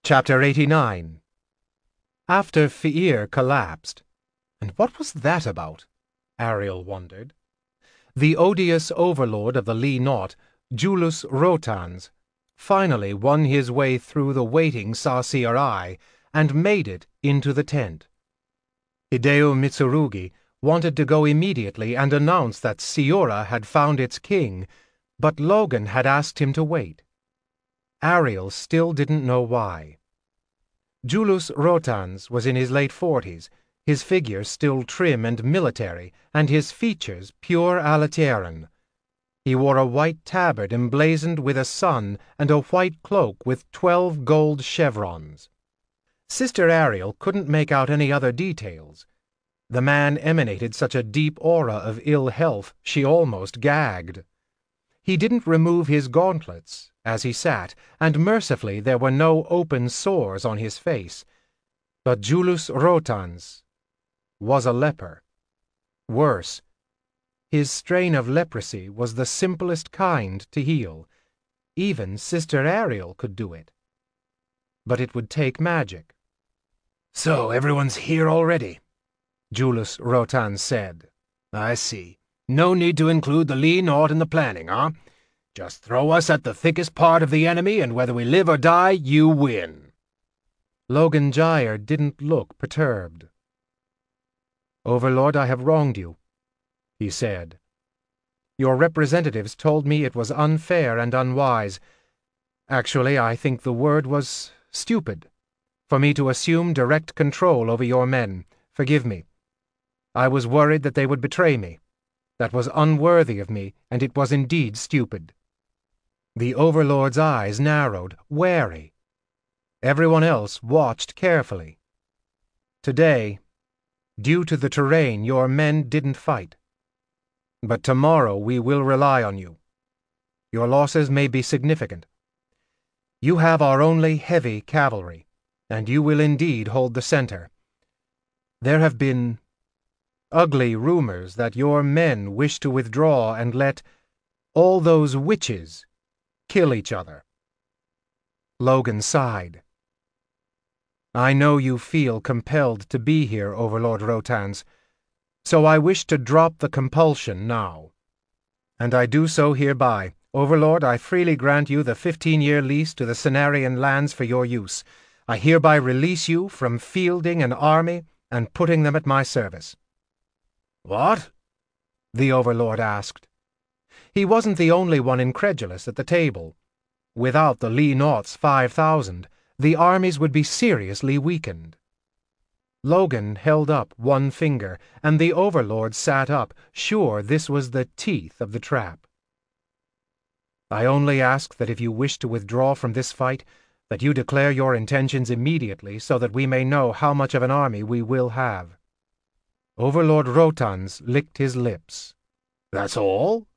Chapter 89. After Fi'ir collapsed, and what was that about? Ariel wondered. The odious overlord of the Li Naut, Jullus Rotans, finally won his way through the waiting Sa-Sir-Ai and made it into the tent. Hideo Mitsurugi wanted to go immediately and announce that Siora had found its king, but Logan had asked him to wait. Ariel still didn't know why. Jullus Rotans was in his late 40s, his figure still trim and military, and his features pure Alateran. He wore a white tabard emblazoned with a sun and a white cloak with 12 gold chevrons. Sister Ariel couldn't make out any other details. The man emanated such a deep aura of ill health she almost gagged. He didn't remove his gauntlets as he sat, and mercifully there were no open sores on his face. But Jullus Rotans was a leper. Worse, his strain of leprosy was the simplest kind to heal. Even Sister Ariel could do it. But it would take magic. "So everyone's here already," Jullus Rotans said. "I see. No need to include the Li Naut in the planning, huh? Just throw us at the thickest part of the enemy, and whether we live or die, you win." Logan Gyre didn't look perturbed. "Overlord, I have wronged you," he said. "Your representatives told me it was unfair and unwise. Actually, I think the word was stupid, for me to assume direct control over your men. Forgive me. I was worried that they would betray me. That was unworthy of me, and it was indeed stupid." The Overlord's eyes narrowed, wary. Everyone else watched carefully. "Today, due to the terrain, your men didn't fight. But tomorrow we will rely on you. Your losses may be significant. You have our only heavy cavalry, and you will indeed hold the center. There have been ugly rumors that your men wish to withdraw and let all those witches kill each other." Logan sighed. "I know you feel compelled to be here, Overlord Rotans, so I wish to drop the compulsion now. And I do so hereby. Overlord, I freely grant you the 15-year lease to the Cenarian lands for your use. I hereby release you from fielding an army and putting them at my service." "What?" the Overlord asked. He wasn't the only one incredulous at the table. Without the Li Naut's 5,000, the armies would be seriously weakened. Logan held up one finger, and the Overlord sat up, sure this was the teeth of the trap. "I only ask that if you wish to withdraw from this fight, that you declare your intentions immediately so that we may know how much of an army we will have." Overlord Rotans licked his lips. "That's all?"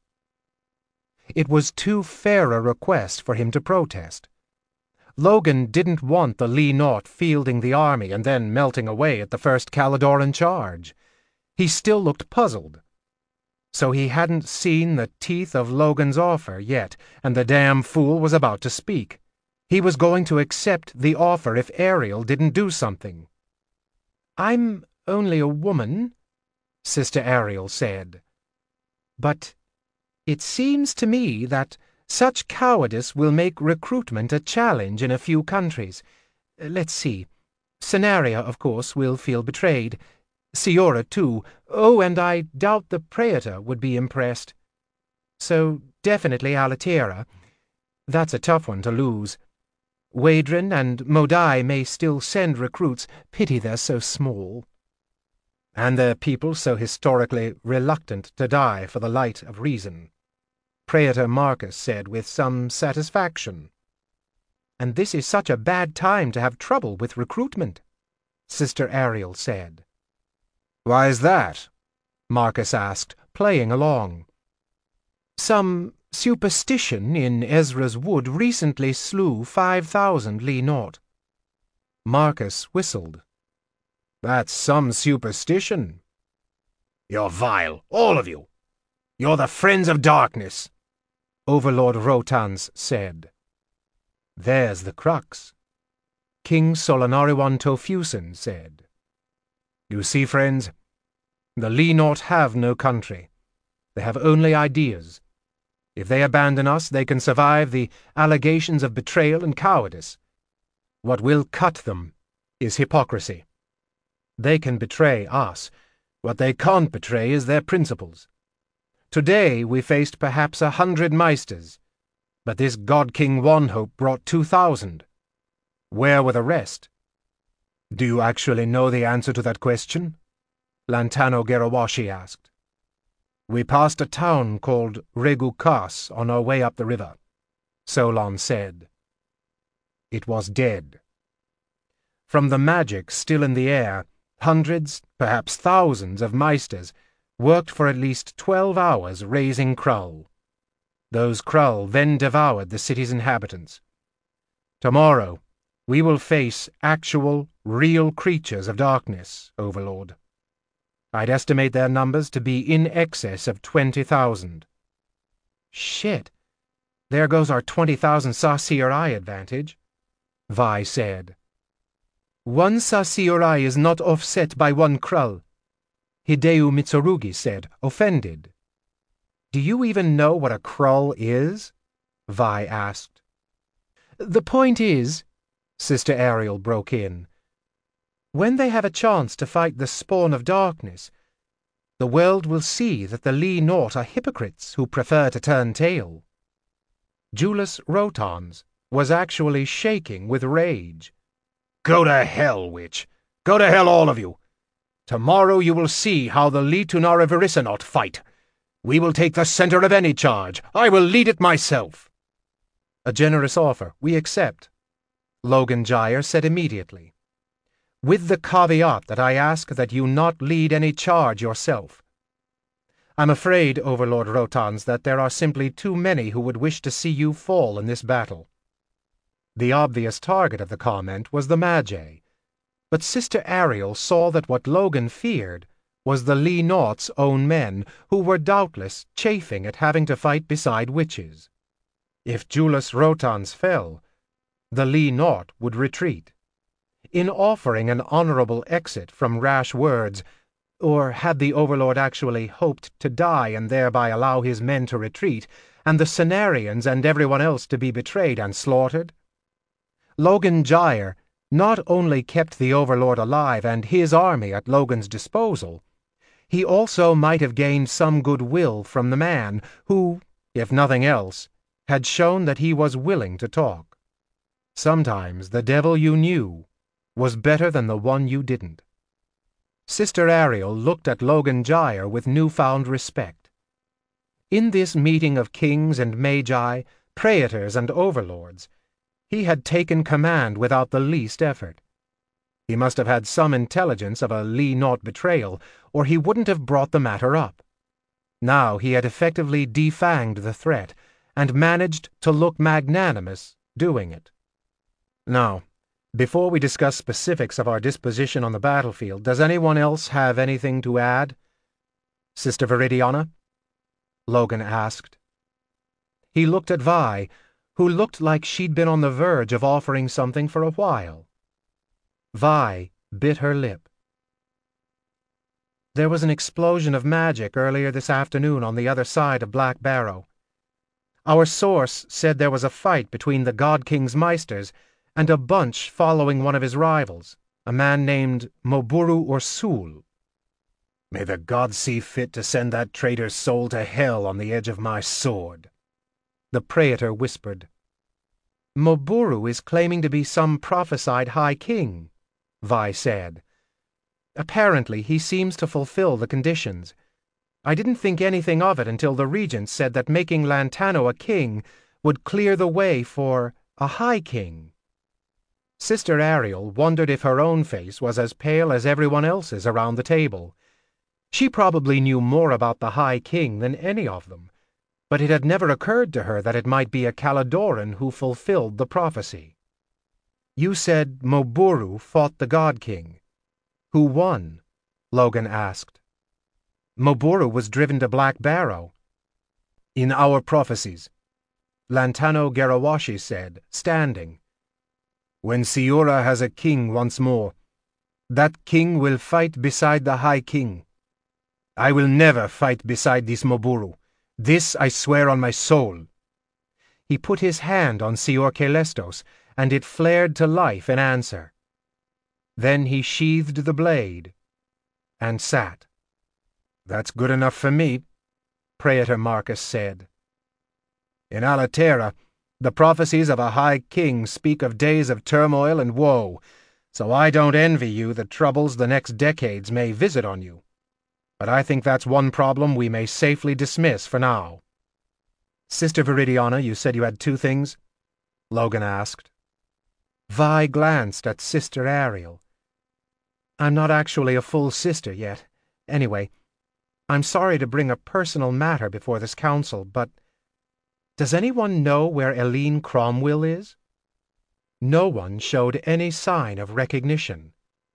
It was too fair a request for him to protest. Logan didn't want the Li Naut fielding the army and then melting away at the first Caladoran charge. He still looked puzzled. So he hadn't seen the teeth of Logan's offer yet, and the damn fool was about to speak. He was going to accept the offer if Ariel didn't do something. "I'm only a woman," Sister Ariel said. "But it seems to me that such cowardice will make recruitment a challenge in a few countries. Let's see. Cenaria, of course, will feel betrayed. Siora, too. Oh, and I doubt the Praetor would be impressed. So definitely Alatera. That's a tough one to lose. Wadrin and Modai may still send recruits. Pity they're so small. And their people so historically reluctant to die for the light of reason," Praetor Marcus said with some satisfaction. "And this is such a bad time to have trouble with recruitment," Sister Ariel said. "Why is that?" Marcus asked, playing along. "Some superstition in Ezra's Wood recently slew 5,000 Li Naut." Marcus whistled. "That's some superstition." "You're vile, all of you. You're the Friends of Darkness," Overlord Rotans said. "There's the crux. King Solanariwan Tofusen said, "You see, friends, the Li Nort have no country. They have only ideas. If they abandon us, they can survive the allegations of betrayal and cowardice. What will cut them is hypocrisy. They can betray us. What they can't betray is their principles. Today we faced perhaps 100 Meisters, but this God King Wanhope brought 2,000. Where were the rest?" "Do you actually know the answer to that question?" Lantano Garawashi asked. "We passed a town called Regu Khas on our way up the river," Solon said. It was dead. From the magic still in the air, hundreds, perhaps thousands of Meisters worked for at least 12 hours raising Krull. Those Krull then devoured the city's inhabitants. Tomorrow, we will face actual, real creatures of darkness, Overlord. I'd estimate their numbers to be in excess of 20,000. "Shit. There goes our 20,000 Sasirai advantage," Vi said. "One Sasirai is not offset by one Krull," Hideo Mitsurugi said, offended. "Do you even know what a Krull is?" Vi asked. "The point is," Sister Ariel broke in, "when they have a chance to fight the spawn of darkness, the world will see that the Li Nort are hypocrites who prefer to turn tail." Julius Rotans was actually shaking with rage. "Go to hell, witch! Go to hell, all of you! Tomorrow you will see how the Li Tunara Virisanot fight. We will take the center of any charge. I will lead it myself." "A generous offer. We accept," Logan Gyre said immediately, "with the caveat that I ask that you not lead any charge yourself. I'm afraid, Overlord Rotans, that there are simply too many who would wish to see you fall in this battle." The obvious target of the comment was the Magi, but Sister Ariel saw that what Logan feared was the Li Nort's own men, who were doubtless chafing at having to fight beside witches. If Julius Rotans fell, the Li Nort would retreat. In offering an honorable exit from rash words, or had the Overlord actually hoped to die and thereby allow his men to retreat, and the Cenarians and everyone else to be betrayed and slaughtered? Logan Gyre not only kept the Overlord alive and his army at Logan's disposal, he also might have gained some goodwill from the man who, if nothing else, had shown that he was willing to talk. Sometimes the devil you knew was better than the one you didn't. Sister Ariel looked at Logan Gyre with newfound respect. In this meeting of kings and magi, praetors and overlords, he had taken command without the least effort. He must have had some intelligence of a Li Nort betrayal, or he wouldn't have brought the matter up. Now he had effectively defanged the threat, and managed to look magnanimous doing it. Now, before we discuss specifics of our disposition on the battlefield, does anyone else have anything to add? Sister Viridiana? Logan asked. He looked at Vi, who looked like she'd been on the verge of offering something for a while. Vi bit her lip. There was an explosion of magic earlier this afternoon on the other side of Black Barrow. Our source said there was a fight between the God King's Meisters and a bunch following one of his rivals, a man named Moburu Ursul. May the gods see fit to send that traitor's soul to hell on the edge of my sword, the praetor whispered. Moburu is claiming to be some prophesied high king, Vi said. Apparently he seems to fulfill the conditions. I didn't think anything of it until the regent said that making Lantano a king would clear the way for a high king. Sister Ariel wondered if her own face was as pale as everyone else's around the table. She probably knew more about the High King than any of them, but it had never occurred to her that it might be a Caladoran who fulfilled the prophecy. You said Moburu fought the God King. Who won? Logan asked. Moburu was driven to Black Barrow. In our prophecies, Lantano Garawashi said, standing. When Siura has a king once more, that king will fight beside the High King. I will never fight beside this Moburu. This I swear on my soul." He put his hand on Sior Caelestos, and it flared to life in answer. Then he sheathed the blade and sat. "That's good enough for me," Praetor Marcus said. "In Alaterra, the prophecies of a high king speak of days of turmoil and woe, so I don't envy you the troubles the next decades may visit on you. But I think that's one problem we may safely dismiss for now." "Sister Viridiana, you said you had two things?" Logan asked. Vi glanced at Sister Ariel. "I'm not actually a full sister yet. Anyway, I'm sorry to bring a personal matter before this council, but does anyone know where Eline Cromwell is?" No one showed any sign of recognition.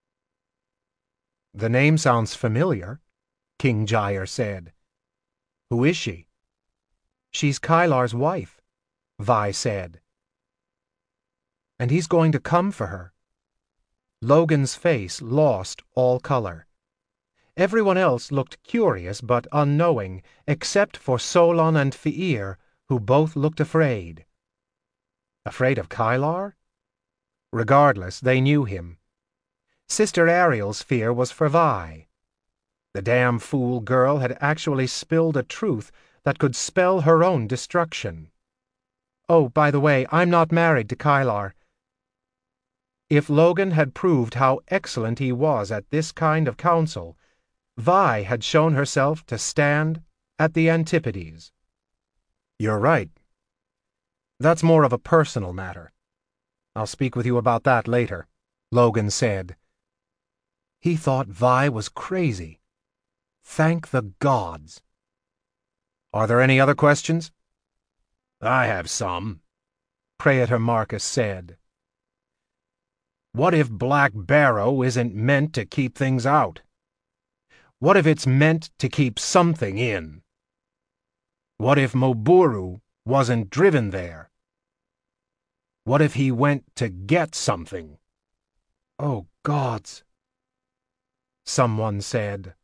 "The name sounds familiar," King Gyre said. "Who is she?" "She's Kylar's wife," Vi said. "And he's going to come for her." Logan's face lost all color. Everyone else looked curious but unknowing, except for Solon and Fiir, who both looked afraid. Afraid of Kylar? Regardless, they knew him. Sister Ariel's fear was for Vi. The damn fool girl had actually spilled a truth that could spell her own destruction. "Oh, by the way, I'm not married to Kylar." If Logan had proved how excellent he was at this kind of counsel, Vi had shown herself to stand at the antipodes. "You're right. That's more of a personal matter. I'll speak with you about that later," Logan said. He thought Vi was crazy. Thank the gods. "Are there any other questions?" "I have some," Praetor Marcus said. "What if Black Barrow isn't meant to keep things out? What if it's meant to keep something in? What if Moburu wasn't driven there? What if he went to get something?" "Oh, gods," someone said.